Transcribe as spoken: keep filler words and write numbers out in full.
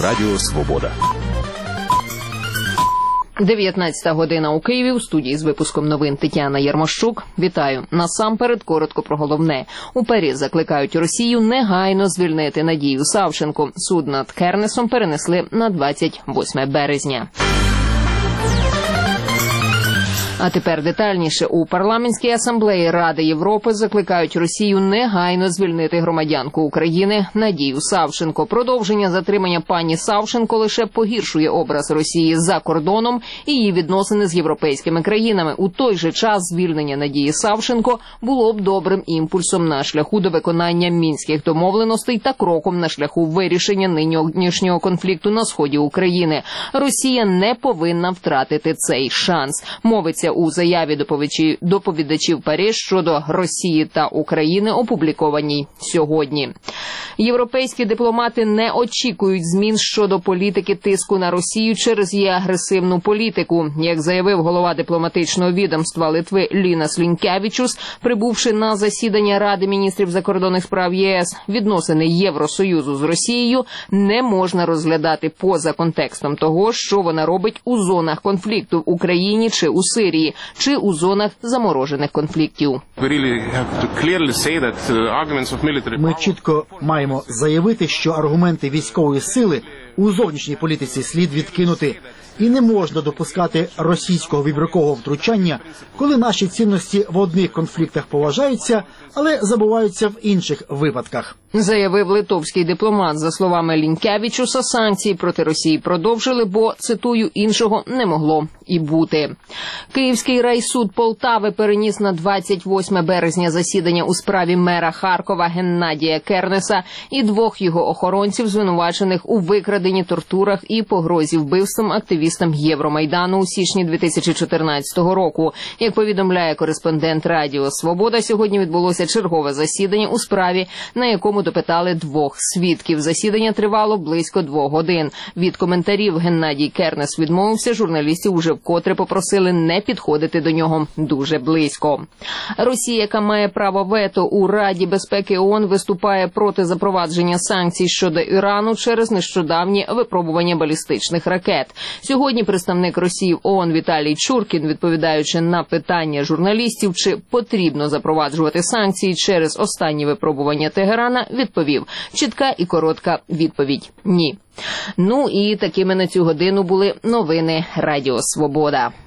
Радіо Свобода. дев'ятнадцята година у Києві. У студії з випуском новин Тетяна Ярмощук. Вітаю. Насамперед коротко про головне. У ПЕРІ закликають Росію негайно звільнити Надію Савченко. Суд над Кернесом перенесли на двадцять восьме березня. А тепер детальніше. У парламентській асамблеї Ради Європи закликають Росію негайно звільнити громадянку України Надію Савченко. Продовження затримання пані Савченко лише погіршує образ Росії за кордоном і її відносини з європейськими країнами. У той же час звільнення Надії Савченко було б добрим імпульсом на шляху до виконання мінських домовленостей та кроком на шляху вирішення нинішнього конфлікту на сході України. Росія не повинна втратити цей шанс. Мовиться у заяві доповідачів ПЕРІ щодо Росії та України, опублікованій сьогодні. Європейські дипломати не очікують змін щодо політики тиску на Росію через її агресивну політику. Як заявив голова дипломатичного відомства Литви Лінас Лінкевічус, прибувши на засідання Ради міністрів закордонних справ ЄС, відносини Євросоюзу з Росією не можна розглядати поза контекстом того, що вона робить у зонах конфлікту в Україні чи у Сирії, чи у зонах заморожених конфліктів. Ми чітко маємо заявити, що аргументи військової сили у зовнішній політиці слід відкинути. І не можна допускати російського вибіркового втручання, коли наші цінності в одних конфліктах поважаються, але забуваються в інших випадках. Заявив литовський дипломат. За словами Лінкевічуса, санкції проти Росії продовжили, бо, цитую, іншого не могло і бути. Київський райсуд Полтави переніс на двадцять восьме березня засідання у справі мера Харкова Геннадія Кернеса і двох його охоронців, звинувачених у викраденні, тортурах і погрозі вбивством активістам Євромайдану у січні дві тисячі чотирнадцятого року. Як повідомляє кореспондент Радіо Свобода, сьогодні відбулося чергове засідання у справі, на якому допитали двох свідків. Засідання тривало близько двох годин. Від коментарів Геннадій Кернес відмовився, журналістів уже вкотре попросили не підходити до нього дуже близько. Росія, яка має право вето у Раді безпеки ООН, виступає проти запровадження санкцій щодо Ірану через нещодавні випробування балістичних ракет. Сьогодні представник Росії в ООН Віталій Чуркін, відповідаючи на питання журналістів, чи потрібно запроваджувати санкції через останні випробування Тегерана, відповів: чітка і коротка відповідь – ні. Ну і такими на цю годину були новини Радіо Свобода.